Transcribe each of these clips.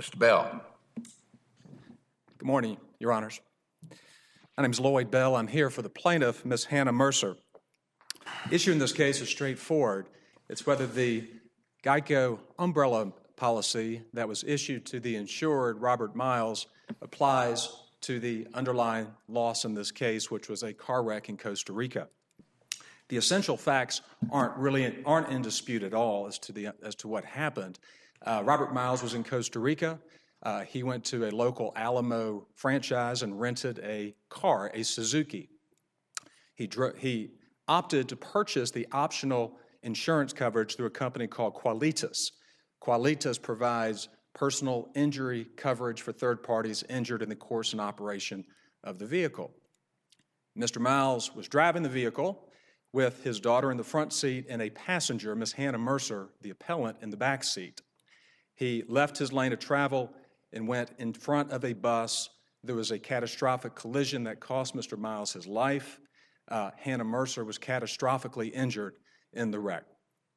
Mr. Bell. Good morning, Your Honors. My name is Lloyd Bell. I'm here for the plaintiff, Ms. Hannah Mercer. Issue in this case is straightforward. It's whether the Geico umbrella policy that was issued to the insured, Robert Miles, applies to the underlying loss in this case, which was a car wreck in Costa Rica. The essential facts aren't in dispute at all as to what happened. Robert Miles was in Costa Rica. He went to a local Alamo franchise and rented a car, a Suzuki. He opted to purchase the optional insurance coverage through a company called Qualitas. Qualitas provides personal injury coverage for third parties injured in the course and operation of the vehicle. Mr. Miles was driving the vehicle with his daughter in the front seat and a passenger, Ms. Hannah Mercer, the appellant, in the back seat. He left his lane of travel and went in front of a bus. There was a catastrophic collision that cost Mr. Miles his life. Hannah Mercer was catastrophically injured in the wreck.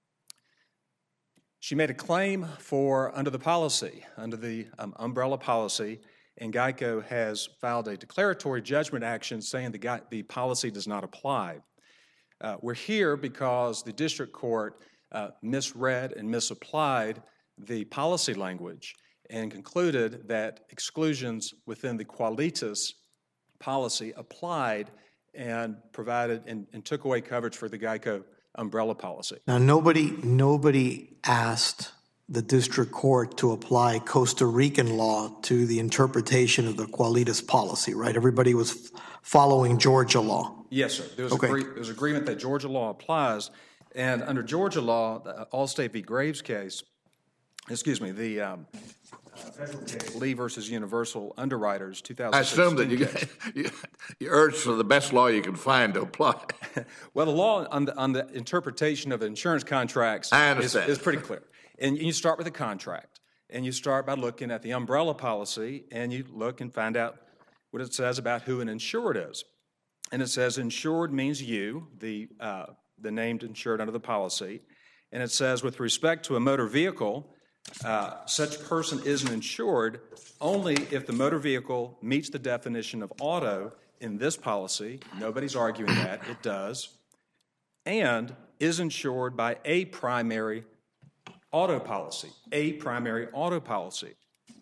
She made a claim under the policy, under the umbrella policy, and Geico has filed a declaratory judgment action saying the policy does not apply. We're here because the district court misread and misapplied the policy language and concluded that exclusions within the Qualitas policy applied and provided and took away coverage for the Geico umbrella policy. Now, nobody asked the district court to apply Costa Rican law to the interpretation of the Qualitas policy, right? Everybody was following Georgia law. Yes, sir. There was agreement that Georgia law applies, and under Georgia law, the Allstate v. Graves case, the federal case, Lee versus Universal Underwriters, 2016. I assume that you urged for the best law you can find to apply. Well, the law on the interpretation of insurance contracts is pretty clear. And you start with the contract, and you start by looking at the umbrella policy, and you look and find out what it says about who an insured is. And it says insured means you, the named insured under the policy. And it says with respect to a motor vehicle, such person is an insured only if the motor vehicle meets the definition of auto in this policy. Nobody's arguing that. It does. And is insured by a primary auto policy. A primary auto policy.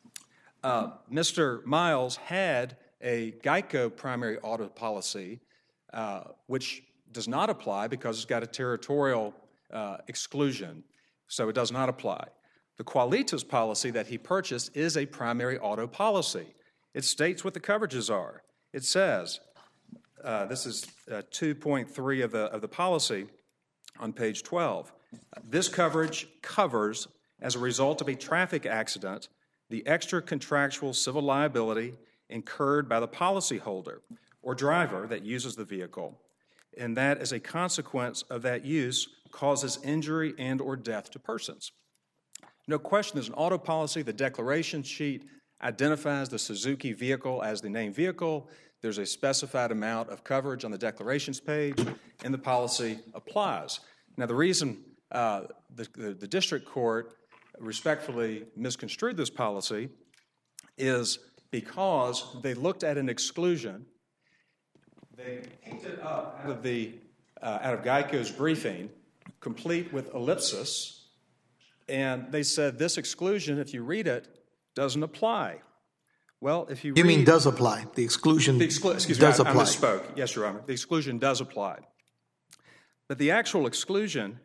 Mr. Miles had a Geico primary auto policy, which does not apply because it's got a territorial exclusion, so it does not apply. The Qualitas policy that he purchased is a primary auto policy. It states what the coverages are. It says, this is 2.3 of the policy on page 12. This coverage covers, as a result of a traffic accident, the extra contractual civil liability incurred by the policyholder or driver that uses the vehicle, and that as a consequence of that use causes injury and or death to persons. No question, there's an auto policy. The declaration sheet identifies the Suzuki vehicle as the named vehicle. There's a specified amount of coverage on the declarations page, and the policy applies. Now, the reason the district court respectfully misconstrued this policy is because they looked at an exclusion. They picked it up out of Geico's briefing, complete with ellipsis, and they said this exclusion, if you read it, doesn't apply. Well, if you read... You mean does apply? The exclusion does apply. I misspoke. Yes, Your Honor. The exclusion does apply. But the actual exclusion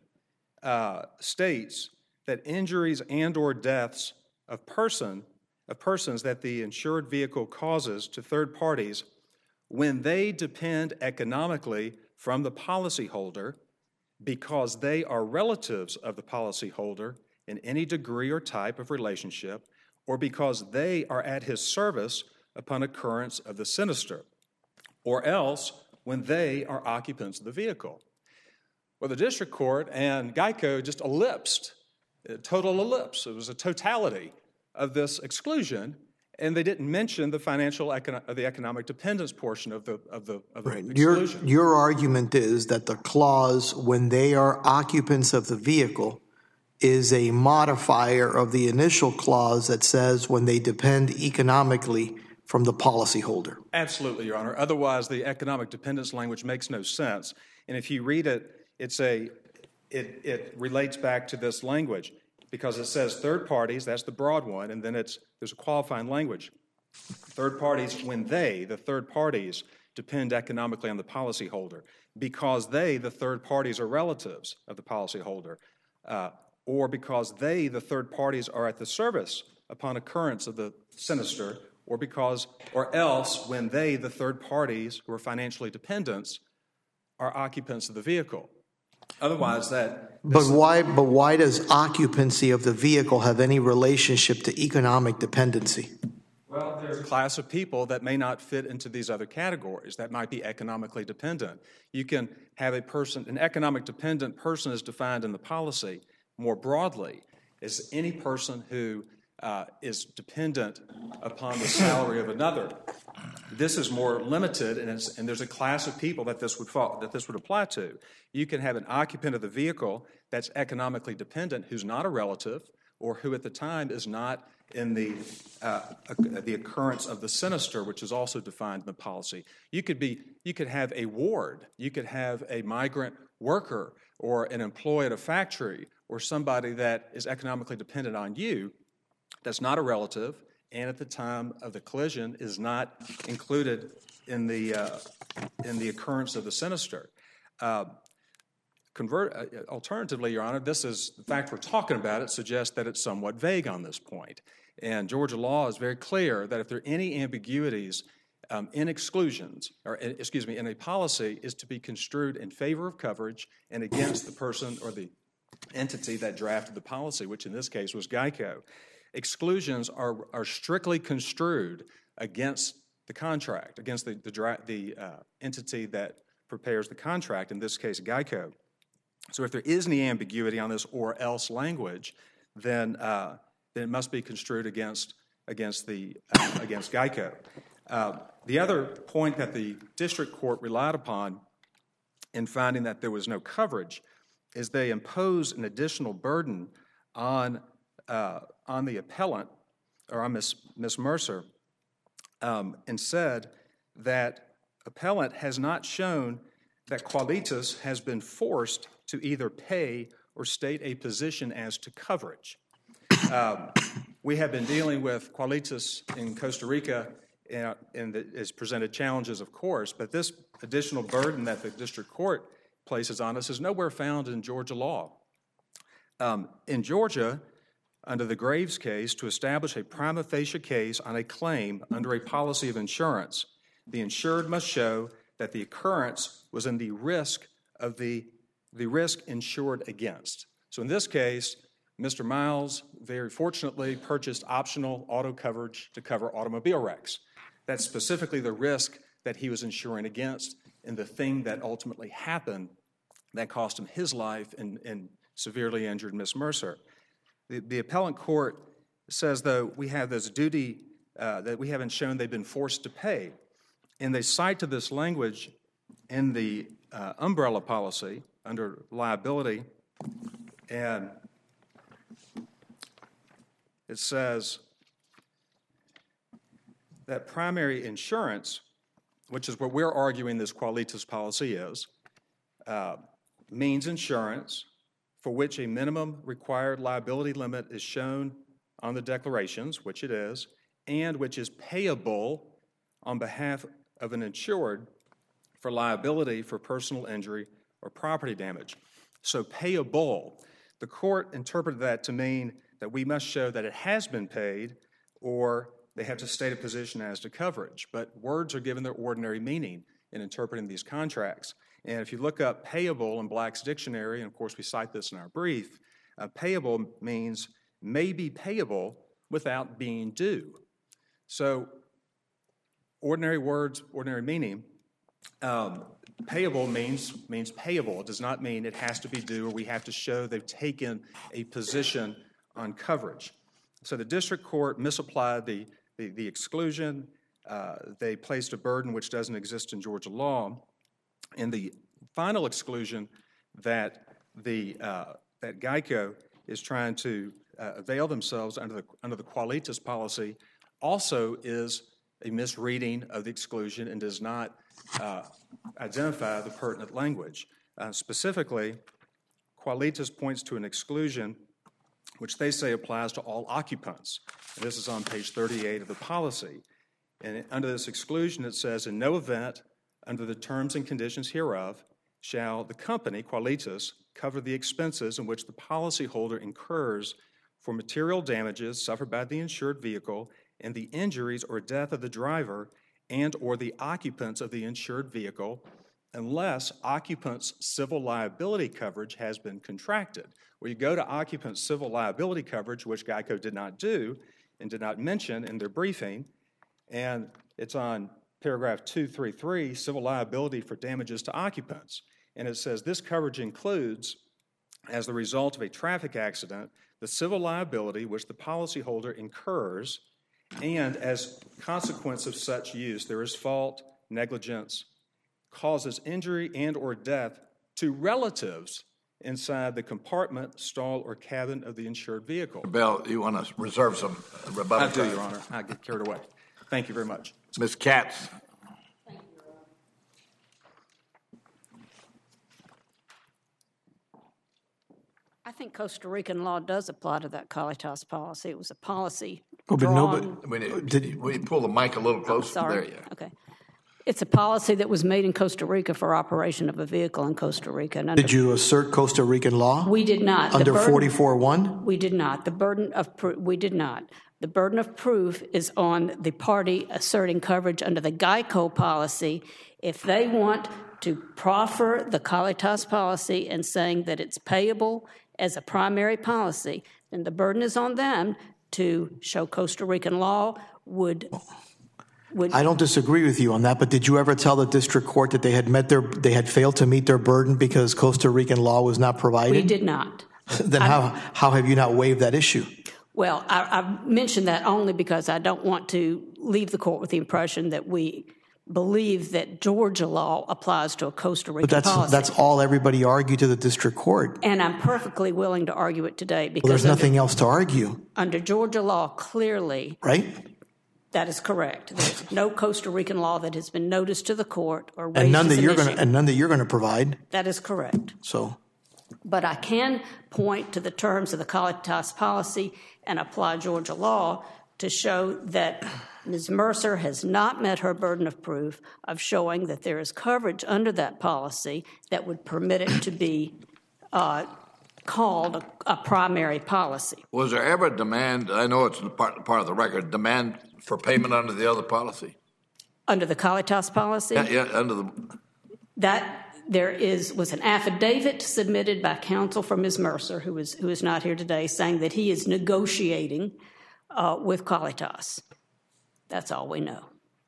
states that injuries and or deaths of persons that the insured vehicle causes to third parties when they depend economically from the policyholder because they are relatives of the policyholder in any degree or type of relationship, or because they are at his service upon occurrence of the sinister, or else when they are occupants of the vehicle. Well, the district court and Geico just ellipsed, a total ellipse. It was a totality of this exclusion, and they didn't mention the the economic dependence portion of the exclusion. Your argument is that the clause, when they are occupants of the vehicle, is a modifier of the initial clause that says when they depend economically from the policyholder. Absolutely, Your Honor. Otherwise, the economic dependence language makes no sense. And if you read it, it relates back to this language because it says third parties, that's the broad one, and then there's a qualifying language. Third parties, when the third parties, depend economically on the policyholder because the third parties, are relatives of the policyholder, or because the third parties, are at the service upon occurrence of the sinister, or else when the third parties, who are financially dependents, are occupants of the vehicle. Otherwise, But why does occupancy of the vehicle have any relationship to economic dependency? Well, there's a class of people that may not fit into these other categories that might be economically dependent. You can have an economic dependent person is defined in the policy more broadly as any person who is dependent upon the salary of another. This is more limited, and there's a class of people that this would apply to. You can have an occupant of the vehicle that's economically dependent who's not a relative or who at the time is not in the occurrence of the sinister, which is also defined in the policy. You could have a ward, you could have a migrant worker or an employee at a factory or somebody that is economically dependent on you that's not a relative and at the time of the collision is not included in the occurrence of the sinister. Alternatively, Your Honor, the fact we're talking about it suggests that it's somewhat vague on this point. And Georgia law is very clear that if there are any ambiguities in exclusions, in a policy, is to be construed in favor of coverage and against the person or the entity that drafted the policy, which in this case was GEICO. Exclusions are strictly construed against the contract, against the entity that prepares the contract, in this case GEICO. So if there is any ambiguity on this or else language, then it must be construed against GEICO. The other point that the district court relied upon in finding that there was no coverage is they imposed an additional burden on the appellant, or on Ms. Mercer, and said that appellant has not shown that Qualitas has been forced to either pay or state a position as to coverage. We have been dealing with Qualitas in Costa Rica, and it has presented challenges, of course, but this additional burden that the district court places on us is nowhere found in Georgia law. In Georgia, under the Graves case, to establish a prima facie case on a claim under a policy of insurance, the insured must show that the occurrence was in the risk of the risk insured against. So in this case, Mr. Miles very fortunately purchased optional auto coverage to cover automobile wrecks. That's specifically the risk that he was insuring against and the thing that ultimately happened that cost him his life and severely injured Ms. Mercer. The appellant court says, though, we have this duty that we haven't shown they've been forced to pay. And they cite to this language in the umbrella policy under liability, and it says that primary insurance, which is what we're arguing this Qualitas policy is, means insurance for which a minimum required liability limit is shown on the declarations, which it is, and which is payable on behalf of an insured for liability for personal injury or property damage. So payable, the court interpreted that to mean that we must show that it has been paid or they have to state a position as to coverage. But words are given their ordinary meaning in interpreting these contracts. And if you look up payable in Black's dictionary, and of course we cite this in our brief, payable means may be payable without being due. So ordinary words, ordinary meaning, payable means payable. It does not mean it has to be due or we have to show they've taken a position on coverage. So the district court misapplied the exclusion. They placed a burden which doesn't exist in Georgia law. And the final exclusion that GEICO is trying to avail themselves under the Qualitas policy also is a misreading of the exclusion and does not identify the pertinent language. Specifically, Qualitas points to an exclusion which they say applies to all occupants. And this is on page 38 of the policy. And under this exclusion, it says, in no event, under the terms and conditions hereof, shall the company, Qualitas, cover the expenses in which the policyholder incurs for material damages suffered by the insured vehicle and the injuries or death of the driver and or the occupants of the insured vehicle, unless occupants' civil liability coverage has been contracted. Where you go to occupants' civil liability coverage, which GEICO did not do and did not mention in their briefing, and it's on paragraph 233, civil liability for damages to occupants. And it says this coverage includes, as the result of a traffic accident, the civil liability which the policyholder incurs, and as consequence of such use, there is fault, negligence, causes injury and or death to relatives inside the compartment, stall, or cabin of the insured vehicle. Bill, you want to reserve some rebuttal I do, Your Honor. I get carried away. Thank you very much. Ms. Katz. I think Costa Rican law does apply to that Qualitas policy. It was a policy But drawn. We pull the mic a little closer. Sorry. There you go. Okay. It's a policy that was made in Costa Rica for operation of a vehicle in Costa Rica. And Did you assert Costa Rican law? We did not. Under 44-1? We did not. We did not. The burden of proof is on the party asserting coverage under the GEICO policy. If they want to proffer the Qualitas policy and saying that it's payable as a primary policy, then the burden is on them to show Costa Rican law would I don't disagree with you on that, but did you ever tell the district court that they had failed to meet their burden because Costa Rican law was not provided? We did not. Then how have you not waived that issue? Well, I mentioned that only because I don't want to leave the court with the impression that we believe that Georgia law applies to a Costa Rican policy. But that's all everybody argued to the district court. And I'm perfectly willing to argue it today because There's nothing else to argue. Under Georgia law, clearly, right? That is correct. There's no Costa Rican law that has been noticed to the court or raised and none as that an issue. And none that you're going to provide. That is correct. So, but I can point to the terms of the Qualitas policy and apply Georgia law to show that Ms. Mercer has not met her burden of proof of showing that there is coverage under that policy that would permit it to be called a primary policy. Was there ever a demand, I know it's part of the record, demand for payment under the other policy? Under the Qualitas policy? Yeah, under the... That there was an affidavit submitted by counsel for Ms. Mercer, who is not here today, saying that he is negotiating with Qualitas. That's all we know.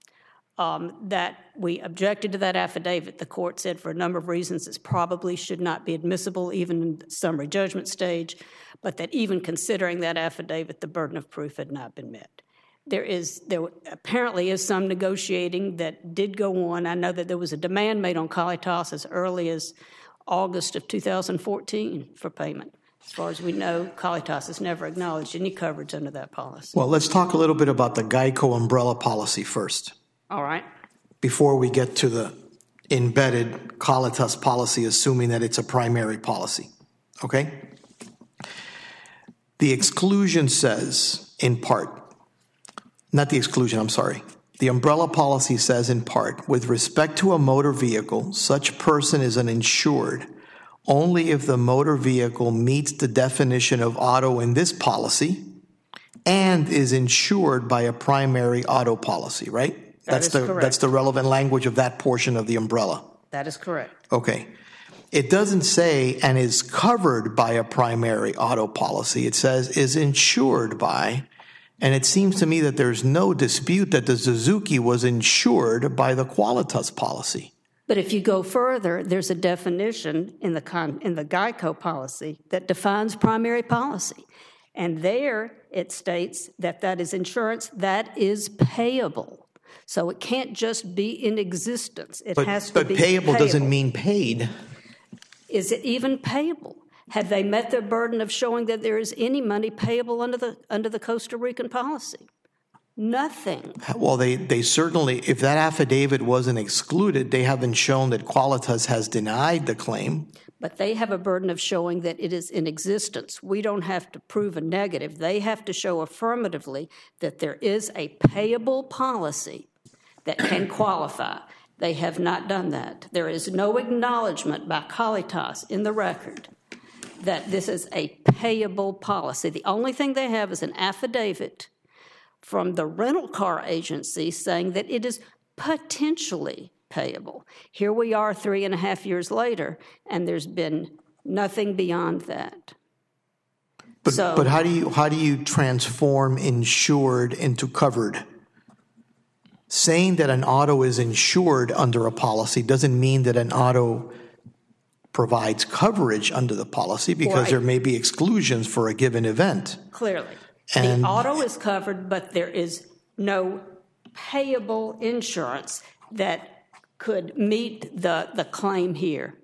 That we objected to that affidavit. The court said for a number of reasons it probably should not be admissible even in the summary judgment stage, but that even considering that affidavit, the burden of proof had not been met. There apparently is some negotiating that did go on. I know that there was a demand made on Qualitas as early as August of 2014 for payment. As far as we know, Qualitas has never acknowledged any coverage under that policy. Well, let's talk a little bit about the GEICO umbrella policy first. All right. Before we get to the embedded Qualitas policy, assuming that it's a primary policy. Okay? The exclusion says, in part, not the exclusion, I'm sorry. The umbrella policy says, in part, with respect to a motor vehicle, such person is an insured only if the motor vehicle meets the definition of auto in this policy and is insured by a primary auto policy, right? That's the relevant language of that portion of the umbrella. That is correct. Okay. It doesn't say and is covered by a primary auto policy. It says is insured by, and it seems to me that there's no dispute that the Suzuki was insured by the Qualitas policy. But if you go further, there's a definition in the GEICO policy that defines primary policy. And there it states that that is insurance that is payable. So it can't just be in existence. It has to be payable doesn't mean paid. Is it even payable? Have they met their burden of showing that there is any money payable under the Costa Rican policy? Nothing. Well, they certainly, if that affidavit wasn't excluded, they haven't shown that Qualitas has denied the claim. But they have a burden of showing that it is in existence. We don't have to prove a negative. They have to show affirmatively that there is a payable policy that can qualify. They have not done that. There is no acknowledgement by Qualitas in the record that this is a payable policy. The only thing they have is an affidavit from the rental car agency saying that it is potentially payable. Here we are 3.5 years later, and there's been nothing beyond that. But how do you transform insured into covered? Saying that an auto is insured under a policy doesn't mean that an auto provides coverage under the policy, because there may be exclusions for a given event. Clearly. And the auto is covered, but there is no payable insurance that could meet the claim here.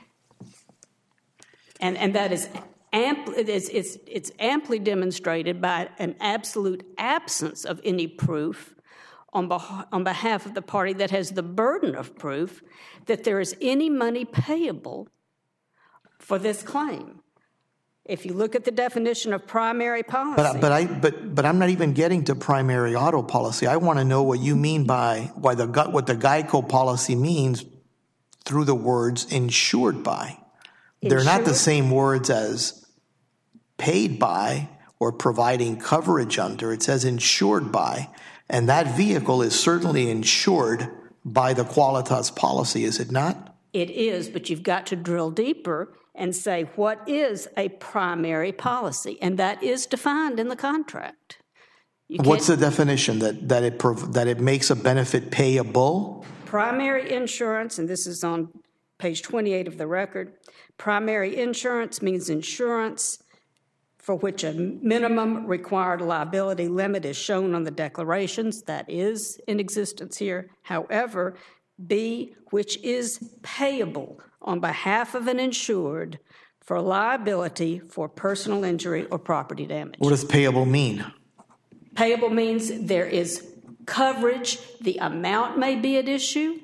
And that is it's amply demonstrated by an absolute absence of any proof on behalf of the party that has the burden of proof that there is any money payable for this claim. If you look at the definition of primary policy. But I'm not even getting to primary auto policy. I want to know what you mean by what the Geico policy means through the words insured by. They're not the same words as paid by or providing coverage under. It says insured by. And that vehicle is certainly insured by the Qualitas policy, is it not? It is, but you've got to drill deeper and say, what is a primary policy? And that is defined in the contract. What's the definition? That it makes a benefit payable? Primary insurance, and this is on page 28 of the record, primary insurance means insurance for which a minimum required liability limit is shown on the declarations. That is in existence here. However, B, which is payable on behalf of an insured for liability for personal injury or property damage. What does payable mean? Payable means there is coverage. The amount may be at issue,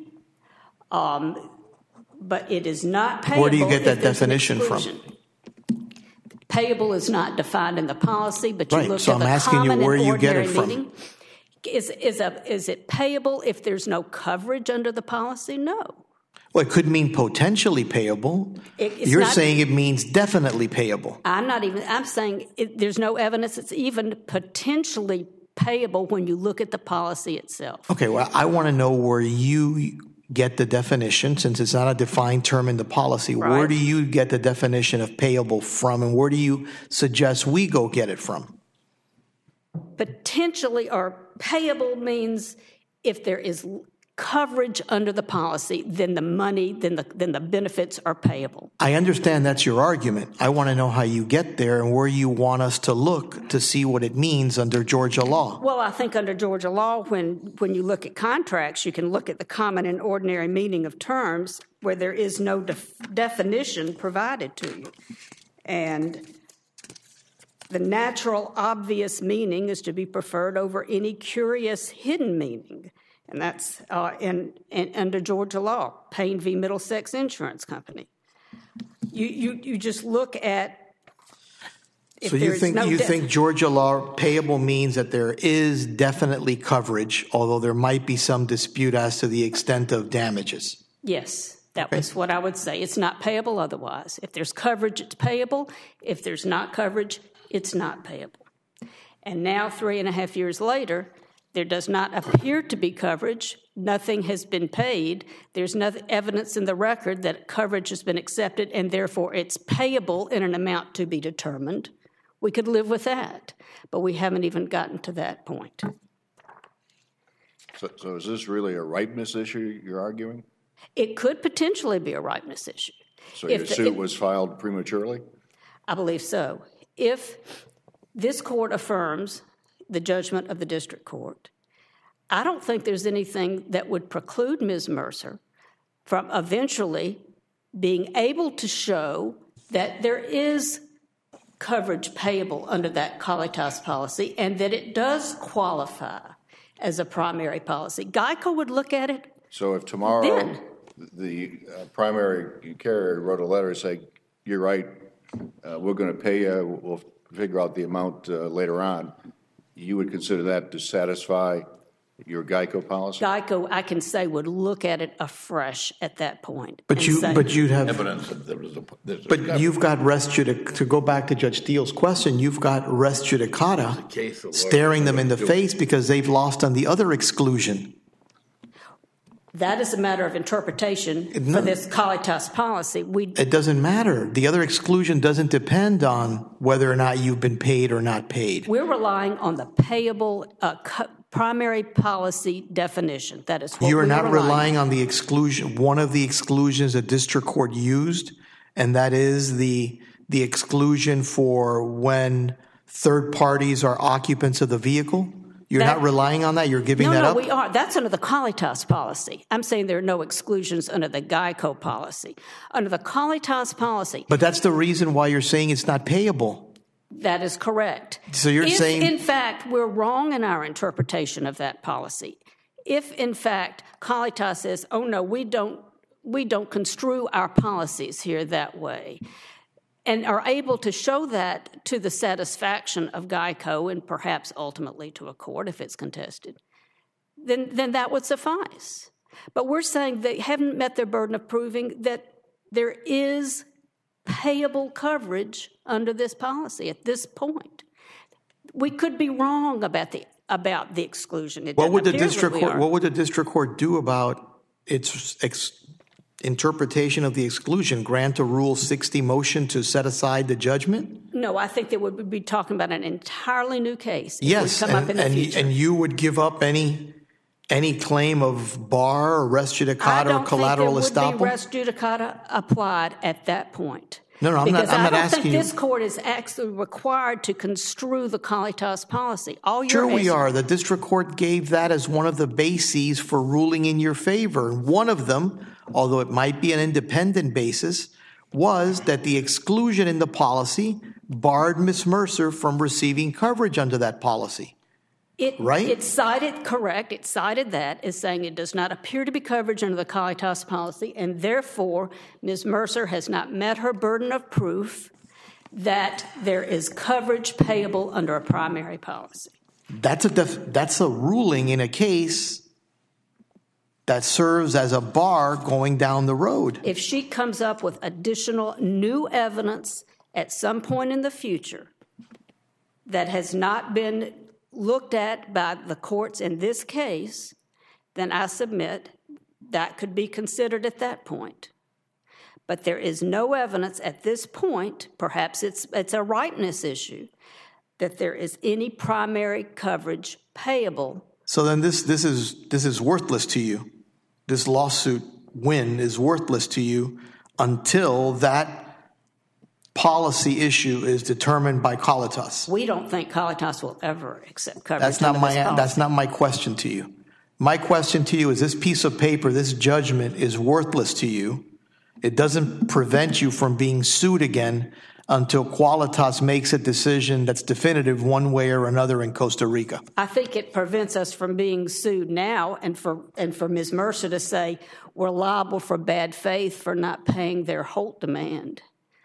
but it is not payable. Where do you get that definition from? Payable is not defined in the policy, but you look so at I'm the asking you common where and you get ordinary it from. meaning. Is it payable if there's no coverage under the policy? No. Well, it could mean potentially payable. You're saying it means definitely payable. I'm saying there's no evidence it's even potentially payable when you look at the policy itself. Okay, well, I want to know where you get the definition, since it's not a defined term in the policy. Right. Where do you get the definition of payable from, and where do you suggest we go get it from? Potentially or payable means if there is coverage under the policy, then the money, then the benefits are payable. I understand that's your argument. I want to know how you get there and where you want us to look to see what it means under Georgia law. Well, I think under Georgia law, when you look at contracts, you can look at the common and ordinary meaning of terms where there is no definition provided to you. And the natural, obvious meaning is to be preferred over any curious, hidden meaning. And that's under Georgia law, Payne v. Middlesex Insurance Company. You just look at. So you think Georgia law payable means that there is definitely coverage, although there might be some dispute as to the extent of damages? Yes, that was what I would say. It's not payable otherwise. If there's coverage, it's payable. If there's not coverage, it's not payable. And now, 3.5 years later, there does not appear to be coverage. Nothing has been paid. There's no evidence in the record that coverage has been accepted, and therefore it's payable in an amount to be determined. We could live with that, but we haven't even gotten to that point. So is this really a ripeness issue you're arguing? It could potentially be a ripeness issue. So your suit was filed prematurely? I believe so. If this court affirms the judgment of the district court, I don't think there's anything that would preclude Ms. Mercer from eventually being able to show that there is coverage payable under that Qualitas policy and that it does qualify as a primary policy. GEICO would look at it. So if tomorrow Then. the primary carrier wrote a letter saying, you're right, we're going to pay you, we'll figure out the amount later on, you would consider that to satisfy your GEICO policy? GEICO, I can say, would look at it afresh at that point. But you'd have Evidence that there's a But you've got res judicata, to go back to Judge Steele's question, you've got res judicata case of staring them in the do it. face because they've lost on the other exclusion. That is a matter of interpretation for this Qualitas policy. It doesn't matter. The other exclusion doesn't depend on whether or not you've been paid or not paid. We're relying on the payable primary policy definition. That is what You are we not relying on the exclusion, one of the exclusions the district court used, and that is the exclusion for when third parties are occupants of the vehicle? You're not relying on that? You're giving that up? No, we are. That's under the Qualitas policy. I'm saying there are no exclusions under the GEICO policy. Under the Qualitas policy. But that's the reason why you're saying it's not payable. That is correct. So you're saying... in fact, we're wrong in our interpretation of that policy. If, in fact, Qualitas says, oh, no, we don't construe our policies here that way, and are able to show that to the satisfaction of GEICO and perhaps ultimately to a court if it's contested, then that would suffice. But we're saying they haven't met their burden of proving that there is payable coverage under this policy at this point. We could be wrong about the exclusion. What would the district court do about its interpretation of the exclusion? Grant a Rule 60 motion to set aside the judgment? No, I think that would be talking about an entirely new case. Yes, come up in the future. And you would give up any claim of bar or res judicata or collateral estoppel? I don't think there would be res judicata applied at that point. No, I'm not asking you. Because I don't think this court is actually required to construe the Qualitas policy. Sure we are. The district court gave that as one of the bases for ruling in your favor. One of them, although it might be an independent basis, was that the exclusion in the policy barred Ms. Mercer from receiving coverage under that policy. Right? It cited that as saying it does not appear to be coverage under the Qualitas policy, and therefore Ms. Mercer has not met her burden of proof that there is coverage payable under a primary policy. That's a ruling in a case that serves as a bar going down the road. If she comes up with additional new evidence at some point in the future that has not been looked at by the courts in this case, then I submit that could be considered at that point. But there is no evidence at this point, perhaps it's a rightness issue, that there is any primary coverage payable. So then this is worthless to you. This lawsuit win is worthless to you until that policy issue is determined by Qualitas. We don't think Qualitas will ever accept coverage. That's not my question to you. My question to you is this piece of paper, this judgment is worthless to you. It doesn't prevent you from being sued again until Qualitas makes a decision that's definitive one way or another in Costa Rica. I think it prevents us from being sued now and for Ms. Mercer to say we're liable for bad faith for not paying their Holt demand.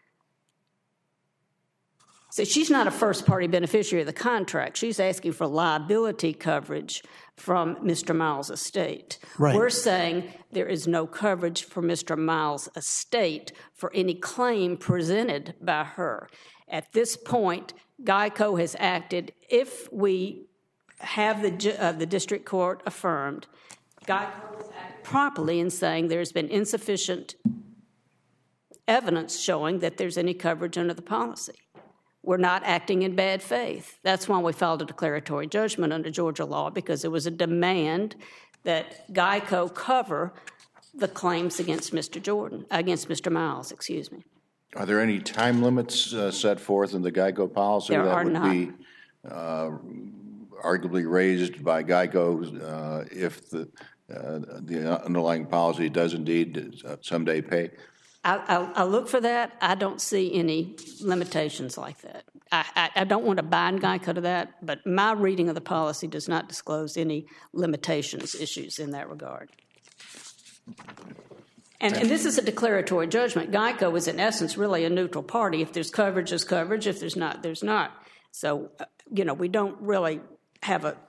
So she's not a first-party beneficiary of the contract. She's asking for liability coverage from Mr. Miles' estate. Right. We're saying there is no coverage for Mr. Miles' estate for any claim presented by her. At this point, GEICO has acted. If we have the district court affirmed, GEICO has acted properly in saying there's been insufficient evidence showing that there's any coverage under the policy. We're not acting in bad faith. That's why we filed a declaratory judgment under Georgia law, because it was a demand that GEICO cover the claims against Mr. Miles, excuse me. Are there any time limits set forth in the GEICO policy that would be arguably raised by GEICO if the underlying policy does indeed someday pay? I look for that. I don't see any limitations like that. I don't want to bind Geico to that, but my reading of the policy does not disclose any limitations issues in that regard. And this is a declaratory judgment. Geico is, in essence, really a neutral party. If there's coverage, there's coverage. If there's not, there's not. So, we don't really have a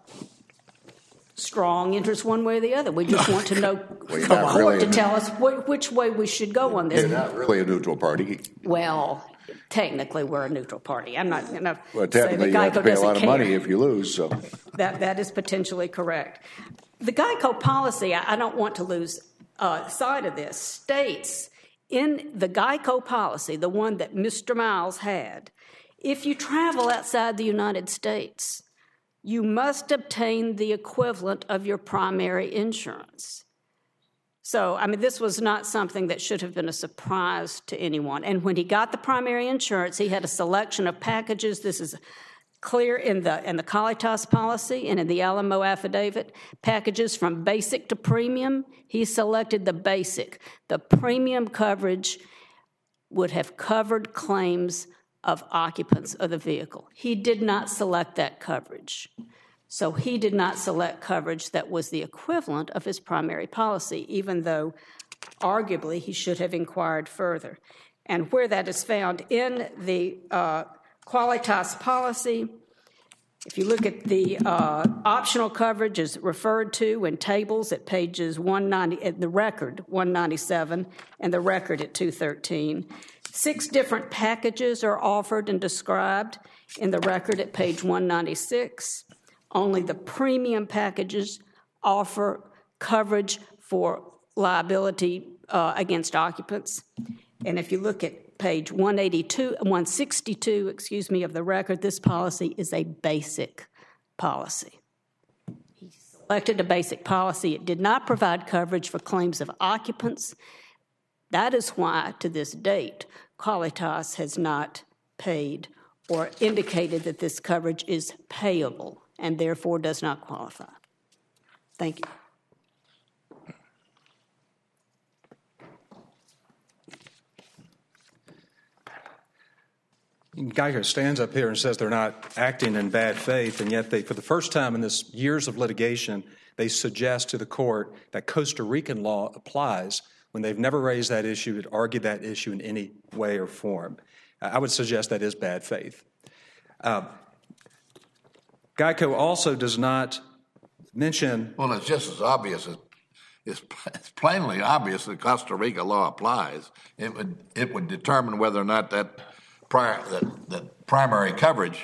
strong interest one way or the other. We just want to know the court to tell us which way we should go on this. You're not really a neutral party. Well, technically, we're a neutral party. I'm not going to Well, say technically, that you have to Geico pay a doesn't lot of care. money if you lose. So That is potentially correct. The Geico policy, I don't want to lose sight of this, states in the Geico policy, the one that Mr. Miles had, if you travel outside the United States, you must obtain the equivalent of your primary insurance. So, this was not something that should have been a surprise to anyone. And when he got the primary insurance, he had a selection of packages. This is clear in the Qualitas policy and in the Alamo affidavit, packages from basic to premium. He selected the basic. The premium coverage would have covered claims of occupants of the vehicle. He did not select that coverage. So he did not select coverage that was the equivalent of his primary policy, even though arguably he should have inquired further. And where that is found in the Qualitas policy, if you look at the optional coverage is referred to in tables at pages 190, at the record 197 and the record at 213. 6 different packages are offered and described in the record at page 196. Only the premium packages offer coverage for liability against occupants. And if you look at page 162 of the record, this policy is a basic policy. He selected a basic policy. It did not provide coverage for claims of occupants. That is why, to this date, Qualitas has not paid or indicated that this coverage is payable and therefore does not qualify. Thank you. Geico stands up here and says they're not acting in bad faith, and yet they, for the first time in this years of litigation, they suggest to the court that Costa Rican law applies when they've never raised that issue, to argue that issue in any way or form. I would suggest that is bad faith. Geico also does not mention... Well, it's just as obvious as it's plainly obvious that Costa Rica law applies. It would determine whether or not that primary coverage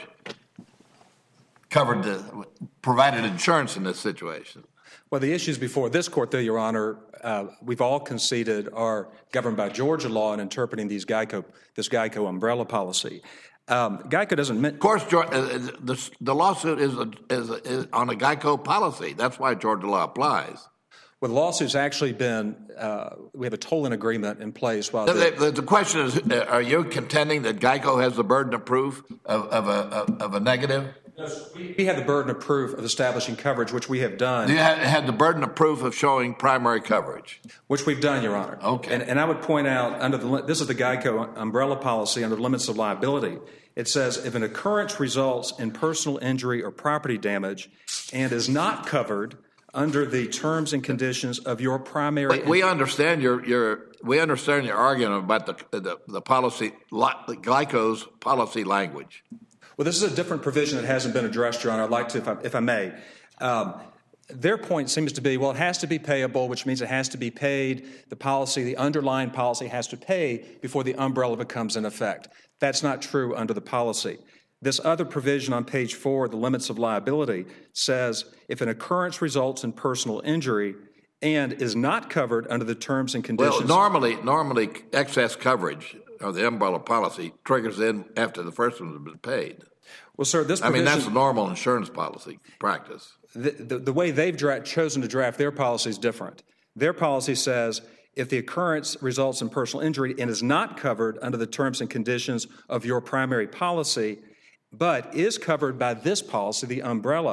provided insurance in this situation. Well, the issues before this court, though, Your Honor, we've all conceded are governed by Georgia law in interpreting this Geico umbrella policy. Geico doesn't... Of course, the lawsuit is on a Geico policy. That's why Georgia law applies. Well, the lawsuit's actually been, we have a tolling agreement in place. While the question is, are you contending that Geico has the burden of proof of a negative? We have the burden of proof of establishing coverage, which we have done. You had the burden of proof of showing primary coverage. Which we've done, Your Honor. Okay. And I would point out, this is the Geico umbrella policy under the limits of liability. It says, if an occurrence results in personal injury or property damage and is not covered under the terms and conditions of your primary... We understand your argument about the policy, Geico's policy language. Well, this is a different provision that hasn't been addressed, Your Honor. I'd like to, if I may. Their point seems to be, well, it has to be payable, which means it has to be paid. The underlying policy has to pay before the umbrella becomes in effect. That's not true under the policy. This other provision on page 4, the limits of liability, says if an occurrence results in personal injury and is not covered under the terms and conditions... Well, normally excess coverage of the umbrella policy triggers in after the first one has been paid. Well, sir, this provision... that's a normal insurance policy practice. The way they've chosen to draft their policy is different. Their policy says if the occurrence results in personal injury and is not covered under the terms and conditions of your primary policy, but is covered by this policy, the umbrella,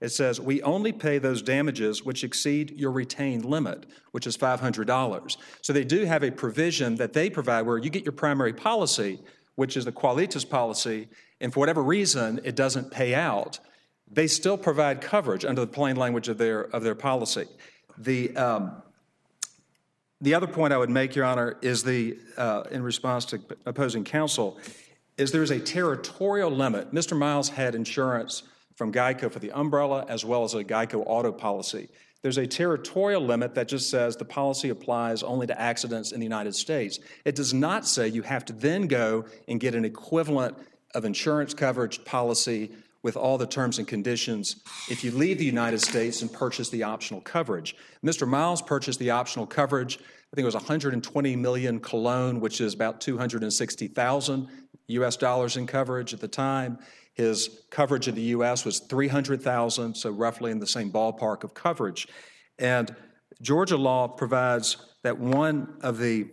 It says, we only pay those damages which exceed your retained limit, which is $500. So they do have a provision that they provide where you get your primary policy, which is the Qualitas policy, and for whatever reason it doesn't pay out, they still provide coverage under the plain language of their policy. The other point I would make, Your Honor, is in response to opposing counsel, is there is a territorial limit. Mr. Miles had insurance from GEICO for the umbrella as well as a GEICO auto policy. There's a territorial limit that just says the policy applies only to accidents in the United States. It does not say you have to then go and get an equivalent of insurance coverage policy with all the terms and conditions if you leave the United States and purchase the optional coverage. Mr. Miles purchased the optional coverage. I think it was $120 million cologne, which is about $260,000 US dollars in coverage at the time. His coverage in the U.S. was $300,000, so roughly in the same ballpark of coverage. And Georgia law provides that one of the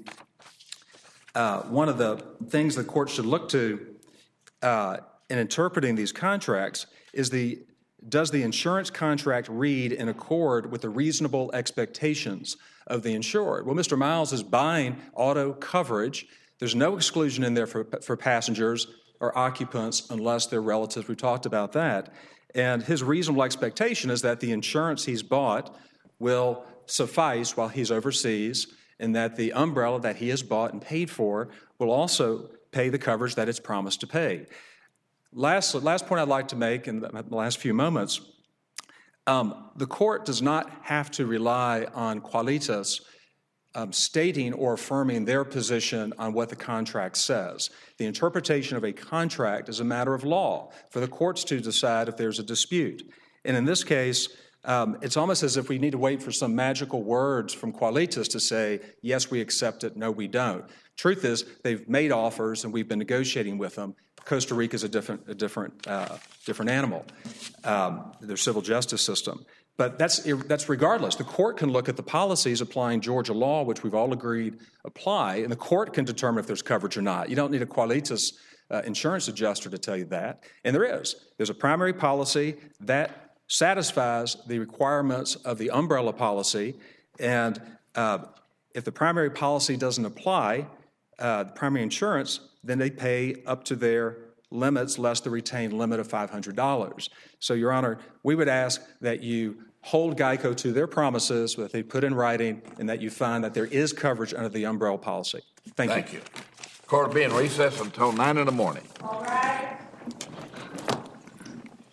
things the court should look to in interpreting these contracts is does the insurance contract read in accord with the reasonable expectations of the insured? Well, Mr. Miles is buying auto coverage. There's no exclusion in there for passengers or occupants unless they're relatives. We talked about that. And his reasonable expectation is that the insurance he's bought will suffice while he's overseas and that the umbrella that he has bought and paid for will also pay the coverage that it's promised to pay. Last point I'd like to make in the last few moments, the court does not have to rely on Qualitas stating or affirming their position on what the contract says. The interpretation of a contract is a matter of law for the courts to decide if there's a dispute. And in this case, it's almost as if we need to wait for some magical words from Qualitas to say, yes, we accept it, no, we don't. Truth is, they've made offers and we've been negotiating with them. Costa Rica is a different animal, their civil justice system. But that's regardless. The court can look at the policies applying Georgia law, which we've all agreed apply, and the court can determine if there's coverage or not. You don't need a Qualitas insurance adjuster to tell you that. And there is. There's a primary policy that satisfies the requirements of the umbrella policy. And if the primary policy doesn't apply, the primary insurance, then they pay up to their limits less the retained limit of $500. So, Your Honor, we would ask that you hold GEICO to their promises that they put in writing and that you find that there is coverage under the umbrella policy. Thank you. Thank you. Court will be in recess until 9 in the morning.